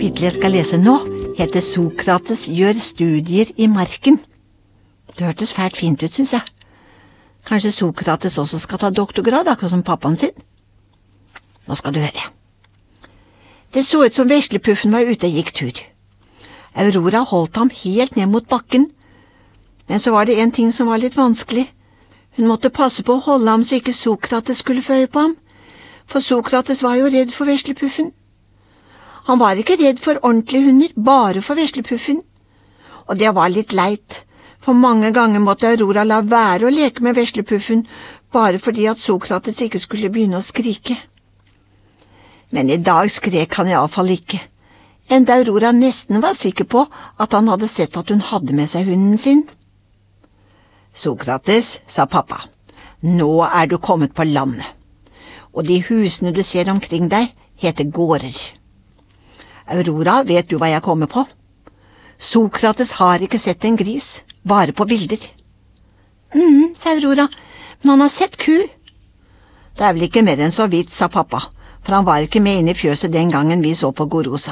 kapitlet jeg skal lese nå, heter Sokrates gjør studier i marken. Det hørtes fælt fint ut, synes jeg. Kanskje Sokrates også skal ta doktorgrad, akkurat som pappaen sin? Nå skal du høre. Det så ut som veslepuffen var ute og gikk tur. Aurora holdt ham helt ned mot bakken, men så var det en ting som var litt vanskelig. Hun måtte passe på å holde ham så ikke Sokrates skulle få øye på ham, for Sokrates var jo redd for veslepuffen. Han var ikke redd for ordentlige hunder, bare for veslepuffen. Og det var litt leit, for mange ganger måtte Aurora la være å leke med veslepuffen, bare fordi at Sokrates ikke skulle begynne å skrike. Men i dag skrek han i alle fall ikke, enda Aurora nesten var sikker på at han hadde sett at hun hadde med seg hunden sin. Sokrates, sa pappa, nå er du kommet på landet, og de husene du ser omkring deg heter gårder. Aurora, vet du hva jeg kommer på? Sokrates har ikke sett en gris, bare på bilder. Sa Aurora, men han har sett ku. Det er vel ikke mer enn så vidt, sa pappa, for han var ikke med inn i fjøset den gangen vi så på Gorosa.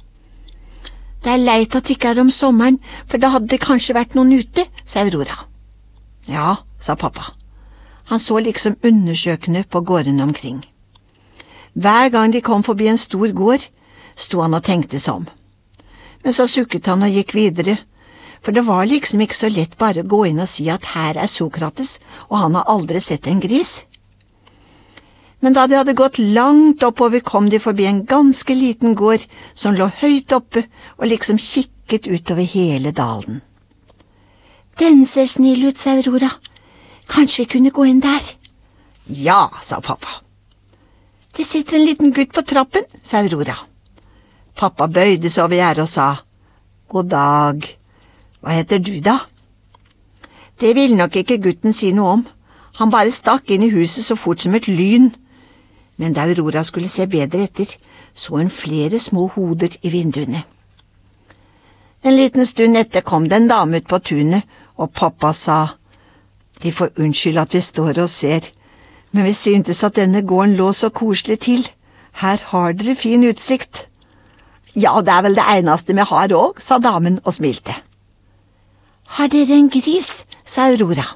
Det er leit at det ikke er om sommeren, for da hadde det kanskje vært noen ute, sa Aurora. Ja, sa pappa. Han så liksom undersøkende på gårdene omkring. Hver gang de kom forbi en stor gård, sto han og tenkte seg om. Men så sukket han og gikk videre, for det var liksom ikke så lett bare å gå inn og si at her er Sokrates, og han har aldri sett en gris. Men da de hadde gått langt oppover, kom de forbi en ganske liten gård som lå høyt oppe og liksom kikket utover hele dalen. Den ser snill ut, sa Aurora. Kanskje vi kunne gå inn der? Ja, sa pappa. Det sitter en liten gutt på trappen, sa Aurora. Pappa bøyde seg over gjerdet og sa, God dag, hva heter du da? Det ville nok ikke gutten si noe om. Han bare stakk inn i huset så fort som et lyn. Men da Aurora skulle se bedre etter, så hun flere små hoder i vinduene. En liten stund etter kom det en dame ut på tunet, og pappa sa, De får unnskylde at vi står og ser, men vi syntes at denne gården lå så koselig til. Her har dere fin utsikt. Ja, det er vel det eneste vi har òg, sa damen og smilte. Har dere en gris, sa Aurora.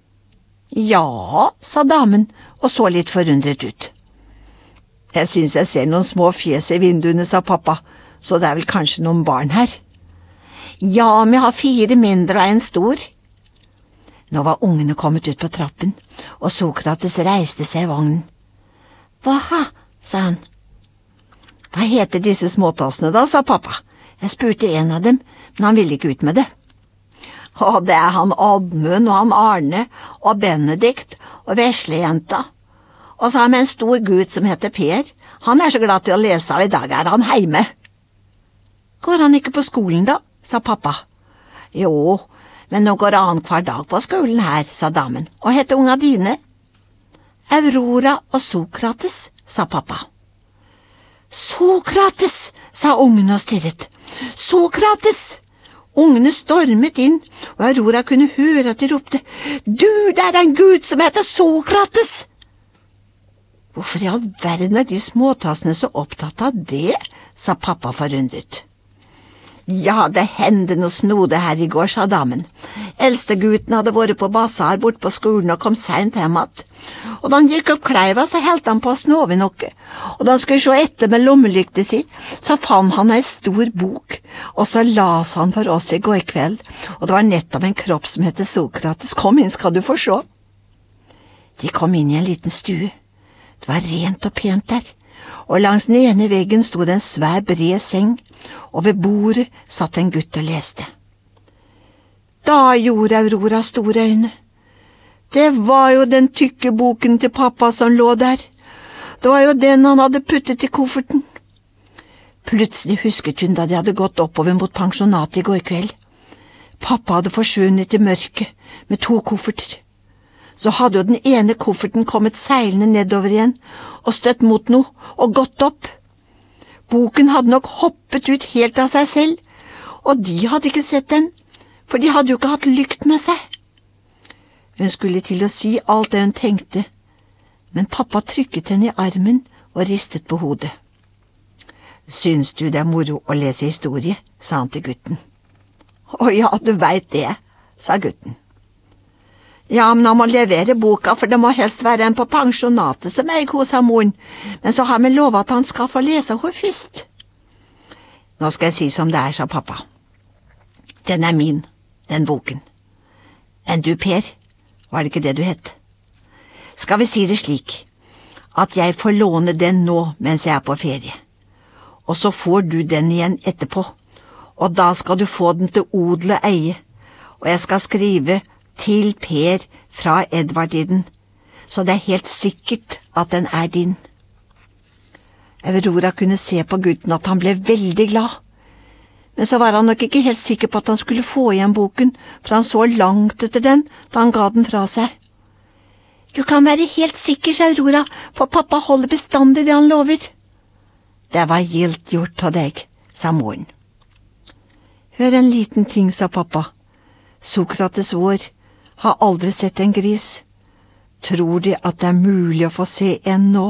Ja, sa damen og så litt forundret ut. Jeg synes jeg ser noen små fjes i vinduene, sa pappa, så det er vel kanskje noen barn her. Ja, vi har 4 mindre og en stor. Nå var ungene kommet ut på trappen, og Sokrates reiste seg i vognen. Hva, sa han. Hva heter disse småtassene da, sa pappa. Jeg spurte en av dem, men han ville ikke ut med det. Det er han Oddmund og han Arne og Benedikt og veslejenta. Og så har vi en stor gutt som heter Per. Han er så glad til å lese, og i dag er han heime. Går han ikke på skolen da, sa pappa. Jo, men nå går han hver dag på skolen her, sa damen. Og heter unga dine? Aurora og Sokrates, sa pappa. Sokrates, sa ungene og stirret. Sokrates! Ungene stormet inn, og Aurora kunne høre at de ropte, Du, det er en gutt som heter Sokrates! Hvorfor i all verden er de småtassene så opptatt av det, sa pappa forundret. Ja, det hendte noe snode her i går, sa damen. Eldstegutten hadde vært på basar bort på skolen og kom sent hjem att. Og da han gikk opp kleiva, så heldte han på å snove noe. Og da han skulle se etter med lommelykte si, så fant han en stor bok, og så las han for oss i går kveld, og det var nettopp en kropp som heter Sokrates. Kom inn, skal du få se. De kom inn i en liten stue. Det var rent og pent der, og langs den ene veggen stod en svær bred seng, og ved bordet satt en gutt og leste. Da gjorde Aurora store øyne. Det var jo den tykke boken til pappa som lå der. Det var jo den han hadde puttet i kofferten. Plutselig husket hun da de hadde gått oppover mot pensjonatet i går kveld. Pappa hadde forsvunnet i mørket med 2 kofferter. Så hadde jo den ene kofferten kommet seilende nedover igjen og støtt mot noe og gått opp. Boken hadde nok hoppet ut helt av seg selv, og de hadde ikke sett den, for de hadde jo ikke hatt lykt med seg. Hun skulle til å si alt det hun tenkte, men pappa trykket henne i armen og ristet på hodet. Syns du det moro å lese historie, sa han til gutten. Å ja, du vet det, sa gutten. Ja, men han må levere boka, for det må helst være en på pensjonatet som jeg hos moren, men så har vi lovet at han skal få lese henne først. Nå skal jeg si som det sa pappa. Den min, den boken. Enn du, Per, var det ikke det du het? Skal vi si det slik, at jeg får låne den nå mens jeg på ferie, og så får du den igjen etterpå, og da skal du få den til odel og eie, og jeg skal skrive til Per fra Edvard i den, så det helt sikkert at den din. Aurora kunne se på gutten at han ble veldig glad, men så var han nok ikke helt sikker på at han skulle få igjen boken, for han så langt etter den da han ga den fra seg. Du kan være helt sikker, sa Aurora, for pappa holder bestandig det han lover. Det var gildt gjort av deg, sa moren. Hør en liten ting, sa pappa. Sokrates vår har aldri sett en gris. Tror de at det mulig å få se en nå?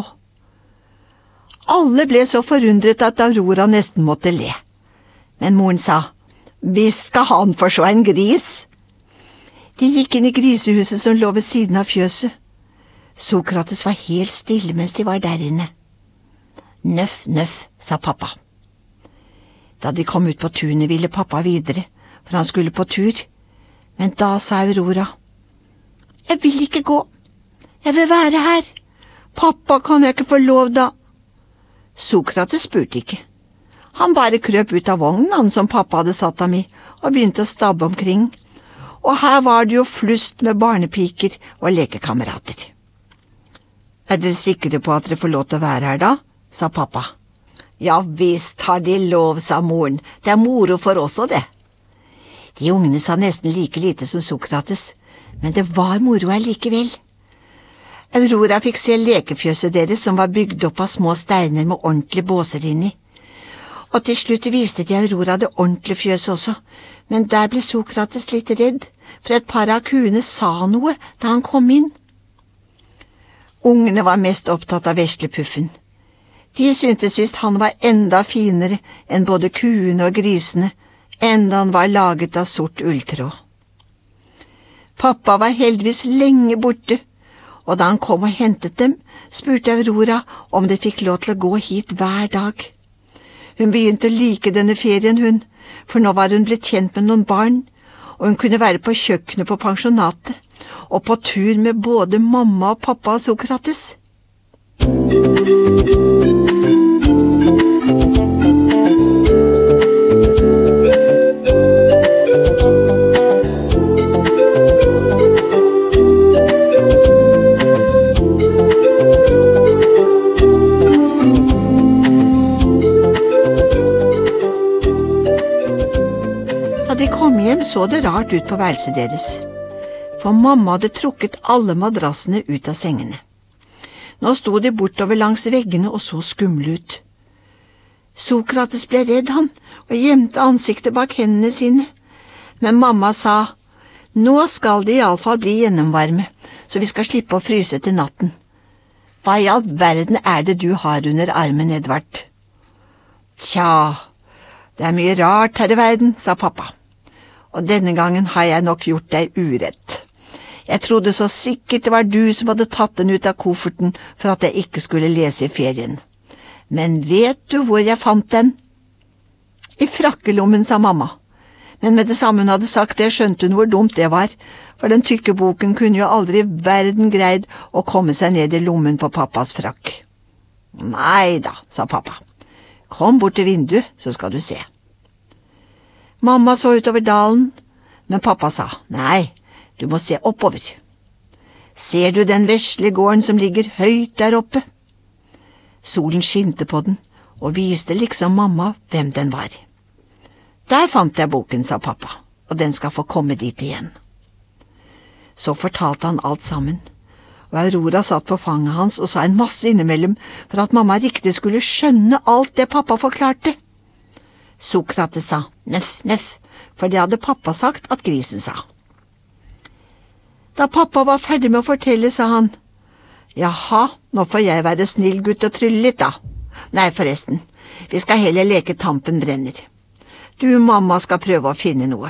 Alle ble så forundret at Aurora nesten måtte le. Men moren sa, visst skal han få se en gris. De gikk inn i grisehuset som lå ved siden av fjøset. Sokrates var helt stille mens de var der inne. Nøff, nøff, sa pappa. Da de kom ut på tunet ville pappa videre, for han skulle på tur. Men da sa Aurora, jeg vil ikke gå, jeg vil være her. Pappa, kan jeg ikke få lov da? Sokrates spurte ikke. Han bare krøp ut av vognen som pappa hadde satt ham i, og begynte å stabbe omkring. Og her var det jo flust med barnepiker og lekekamerater. Dere sikre på at dere får lov til å være her da? Sa pappa. Ja visst har de lov, sa moren. Det moro for oss og det. De ungene sa nesten like lite som Sokrates, men det var moro likevel. Aurora fikk se lekefjøset deres som var bygd opp av små steiner med ordentlige båser inni. Og til slutt viste de Aurora det ordentlige fjøset også, men der ble Sokrates litt redd, for et par av kuene sa noe da han kom inn. Ungene var mest opptatt av veslepuffen. De syntes visst han var enda finere enn både kuene og grisene, enda han var laget av sort ulltråd. Pappa var heldigvis lenge borte, og da han kom og hentet dem, spurte Aurora om de fikk lov til å gå hit hver dag. Hun begynte å like denne ferien, for nå var hun blitt kjent med noen barn, og hun kunne være på kjøkkenet på pensjonatet, og på tur med både mamma og pappa og Sokrates. Da de kom hjem så det rart ut på værelset deres, for mamma hadde trukket alle madrassene ut av sengene. Nå sto de bortover langs veggene og så skumle ut. Sokrates ble redd og gjemte ansiktet bak hendene sine, men mamma sa, nå skal det i alle fall bli gjennomvarme, så vi skal slippe å fryse til natten. Hva i all verden det du har under armen, Edvard? Tja, det mye rart her i verden, sa pappa, og denne gangen har jeg nok gjort deg urett. Jeg trodde så sikkert det var du som hadde tatt den ut av kofferten for at jeg ikke skulle lese i ferien. Men vet du hvor jeg fant den? I frakkelommen, sa mamma. Men med det samme hun hadde sagt det, skjønte hun hvor dumt det var, for den tykke boken kunne jo aldri i verden greid å komme seg ned i lommen på pappas frakk. Nei da, sa pappa. Kom bort til vinduet, så skal du se. Mamma så utover dalen, men pappa sa, nei, du må se oppover. Ser du den vesle gården som ligger høyt der oppe? Solen skinte på den, og viste liksom mamma hvem den var. Der fant jeg boken, sa pappa, og den skal få komme dit igjen. Så fortalte han alt sammen, og Aurora satt på fanget hans og sa en masse innimellom for at mamma riktig skulle skjønne alt det pappa forklarte. Sokrates sa nøff, nøff, for det hadde pappa sagt at grisen sa. Da pappa var ferdig med å fortelle, sa han, jaha, nå får jeg være snill gutt og trylle litt da. Nei, forresten, Vi skal heller leke Tampen brenner. Du, mamma, skal prøve å finne noe.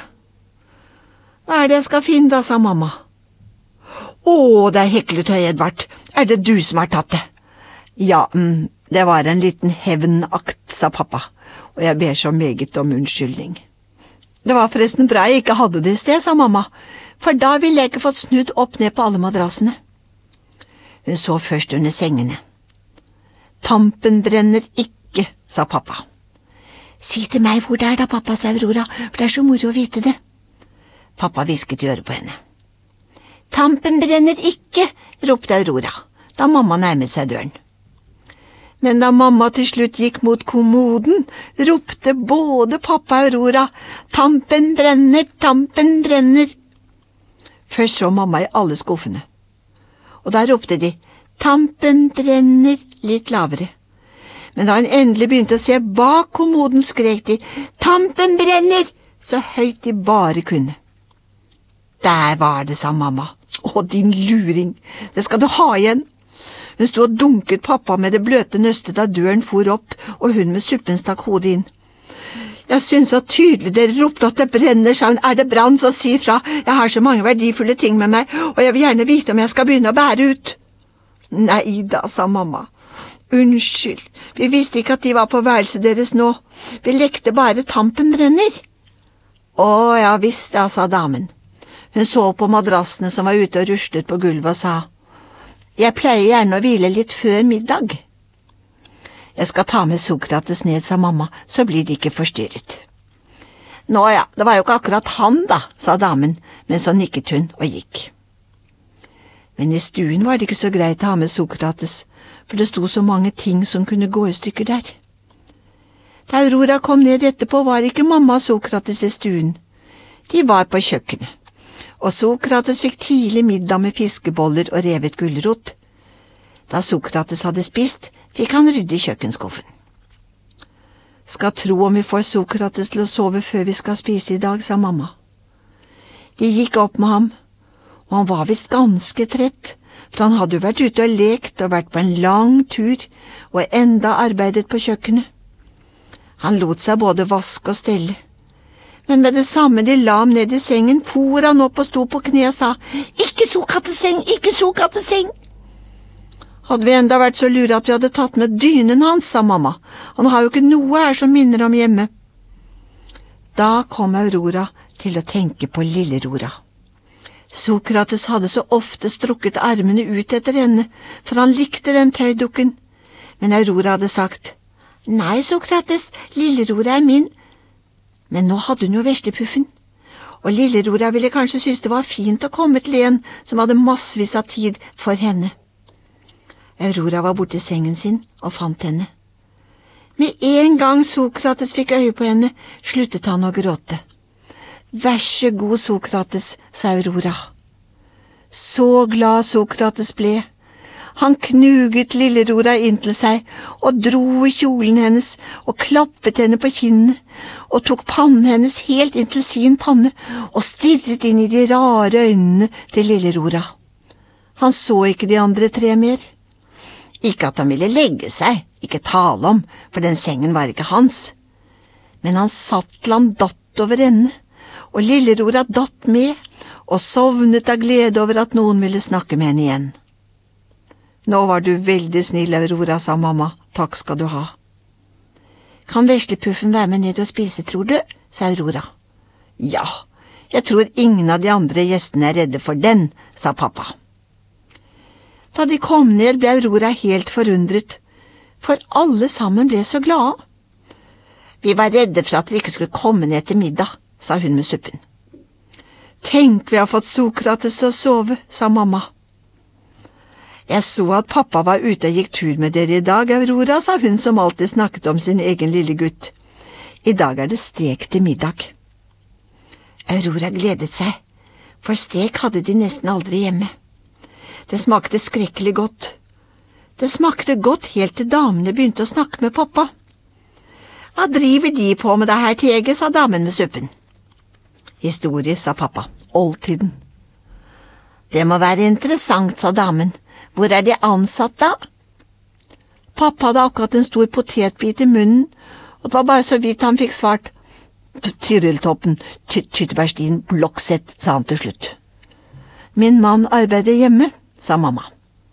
Hva det jeg skal finne da, sa mamma. Det hekletøy, Edvard. Det du som har tatt det? Ja, det var en liten hevnakt, sa pappa, og jeg ber så meget om unnskyldning. Det var forresten bra jeg ikke hadde det i sted, sa mamma, for da ville jeg ikke fått snudd opp ned på alle madrassene. Hun så først under sengene. Tampen brenner ikke, sa pappa. Si til meg hvor det da, pappa, sa Aurora, for det så moro å vite det. Pappa hvisket i øret på henne. Tampen brenner ikke, ropte Aurora, da mamma nærmet seg døren. Men da mamma til slutt gikk mot kommoden, ropte både pappa og Aurora, Tampen brenner, tampen brenner. Først så mamma i alle skuffene, og da ropte de, Tampen brenner, litt lavere. Men da hun endelig begynte å se bak kommoden, skrek de, Tampen brenner, så høyt de bare kunne. Der var det, sa mamma. Din luring, det skal du ha igjen. Hun stod og dunket pappa med det bløte nøstet da døren for opp, og hun med suppen stakk hodet inn. Jeg synes så tydelig dere ropte at det brenner, sa hun. Det brann, så si fra. Jeg har så mange verdifulle ting med meg, og jeg vil gjerne vite om jeg skal begynne å bære ut. Nei da, sa mamma. Unnskyld, vi visste ikke at de var på værelset deres nå. Vi lekte bare Tampen brenner. Ja visst, ja, sa damen. Hun så på madrassene som var ute og ruslet på gulvet og sa, jeg pleier gjerne å hvile litt før middag. Jeg skal ta med Sokrates ned, sa mamma, så blir de ikke forstyrret. Nå ja, det var jo ikke akkurat han da, sa damen, men så nikket hun og gikk. Men i stuen var det ikke så greit å ha med Sokrates, for det sto så mange ting som kunne gå i stykker der. Da Aurora kom ned etterpå, var ikke mamma og Sokrates i stuen. De var på kjøkkenet. Og Sokrates fikk tidlig middag med fiskeboller og revet gulrot. Da Sokrates hadde spist, fikk han rydde i kjøkkenskuffen. Skal tro om vi får Sokrates til å sove før vi skal spise i dag, sa mamma. De gikk opp med ham, og han var visst ganske trett, for han hadde jo vært ute og lekt og vært på en lang tur, og enda arbeidet på kjøkkenet. Han lot seg både vaske og stelle. Men med det samme de la ham ned i sengen, for han opp og sto på kne og sa, ikke Sokrates-seng, ikke Sokrates-seng. Hadde vi enda vært så lure at vi hadde tatt med dynen hans, sa mamma. Han har jo ikke noe her som minner om hjemme. Da kom Aurora til å tenke på Lille-Rora. Sokrates hadde så ofte strukket armene ut etter henne, for han likte den tøydukken. Men Aurora hadde sagt, nei, Sokrates, Lille-Rora min. Men nå hadde hun jo veslepuffen, og Lille-Rora ville kanskje synes det var fint å komme til en som hadde massevis av tid for henne. Aurora var borte i sengen sin og fant henne. Med en gang Sokrates fikk øye på henne, sluttet han å gråte. Vær så god, Sokrates, sa Aurora. Så glad Sokrates ble. Han knuget Lille-Rora inn til seg og dro i kjolen hennes og klappet henne på kinnet og tok pannen hennes helt inn til sin panne og stirret inn i de rare øynene til Lille-Rora. Han så ikke de andre tre mer. Ikke at han ville legge seg, ikke tale om, for den sengen var ikke hans. Men han satt til han datt over ende, og Lille-Rora datt med og sovnet av glede over at noen ville snakke med henne igjen. Nå var du veldig snill, Aurora, sa mamma. Takk skal du ha. Kan veslepuffen være med ned og spise, tror du? Sa Aurora. Ja, jeg tror ingen av de andre gjestene er redde for den, sa pappa. Da de kom ned, ble Aurora helt forundret, for alle sammen ble så glade. Vi var redde for at dere ikke skulle komme ned til middag, sa hun med suppen. Tenk, vi har fått Sokrates til å sove, sa mamma. Jeg så at pappa var ute og gikk tur med dere i dag, Aurora, sa hun som alltid snakket om sin egen lille gutt. I dag er det stek til middag. Aurora gledet seg, for stek hadde de nesten aldri hjemme. Det smakte skrekkelig godt. Det smakte godt helt til damene begynte å snakke med pappa. Hva driver de på med det her teget, sa damen med suppen. Historie, sa pappa, oldtiden. Det må være interessant, sa damen. Hvor er de ansatt da? Pappa hadde akkurat en stor potetbit i munnen, og det var bare så vidt han fikk svart. Tyrilltoppen, tyttebærstien, blokksett, sa han til slutt. Min mann arbeider hjemme, sa mamma.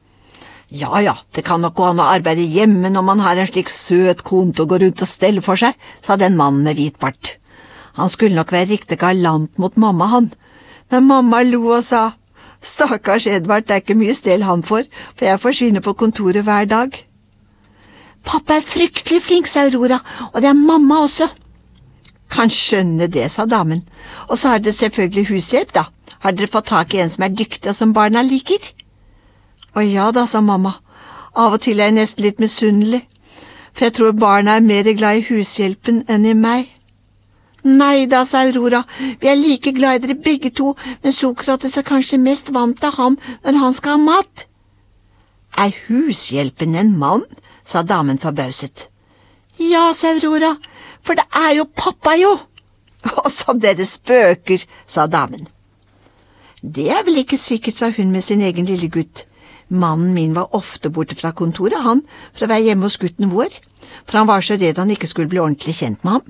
Ja, det kan nok gå an å arbeide hjemme når man har en slik søt kone til å gå rundt og stelle for seg, sa den mannen med hvit bart. Han skulle nok være riktig galant mot mamma, han, men mamma lo og sa, stakkars Edvard, det er ikke mye stel han får, for jeg forsvinner på kontoret hver dag. Pappa er fryktelig flink, sa Aurora, og det er mamma også. Kan skjønne det, sa damen, og så har dere selvfølgelig hushjelp, da. Har dere fått tak i en som er dyktig og som barna liker? Å ja da, sa mamma, av og til er jeg nesten litt misunnelig, for jeg tror barna er mer glad i hushjelpen enn i meg. Nei da, sa Aurora, vi er like glad i dere begge to, men Sokrates er kanskje mest vant til ham når han skal ha mat. Er hushjelpen en mann? Sa damen forbauset. Ja, sa Aurora, for det er jo pappa jo. Å, så dere spøker, sa damen. Det er vel ikke sikkert, sa hun med sin egen lille gutt. Mannen min var ofte borte fra kontoret, han, for å være hjemme hos gutten vår, for han var så redd han ikke skulle bli ordentlig kjent med ham.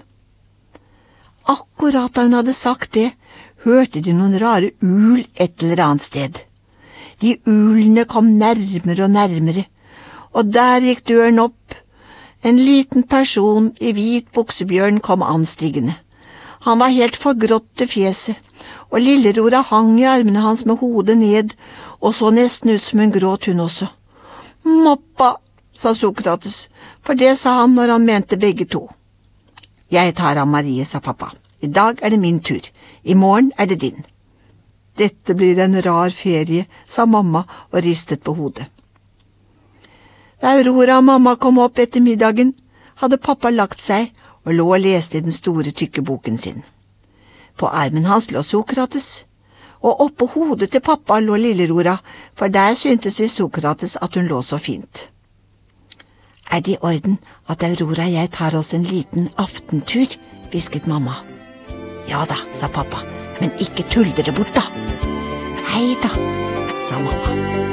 Akkurat da hun hadde sagt det, hørte de noen rare ul et eller annet sted. De ulene kom nærmere og nærmere, og der gikk døren opp. En liten person i hvit buksebjørn kom anstigende. Han var helt forgrått i fjeset, og Lillerora hang i armene hans med hodet ned, og så nesten ut som hun gråt hun også. Moppa, sa Sokrates, for det sa han når han mente begge to. Jeg tar av Marie, sa pappa. I dag er det min tur. I morgen er det din. Dette blir en rar ferie, sa mamma og ristet på hodet. Da Aurora og mamma kom opp etter middagen, hadde pappa lagt seg og lå og leste i den store, tykke boken sin. På armen hans lå Sokrates, og oppå hodet til pappa lå Lillerora, for der syntes vi Sokrates at hun lå så fint. Er det i orden at Aurora og jeg tar oss en liten aftentur, hvisket mamma. Ja da, sa pappa, men ikke tull dere bort da. Hei da, sa mamma.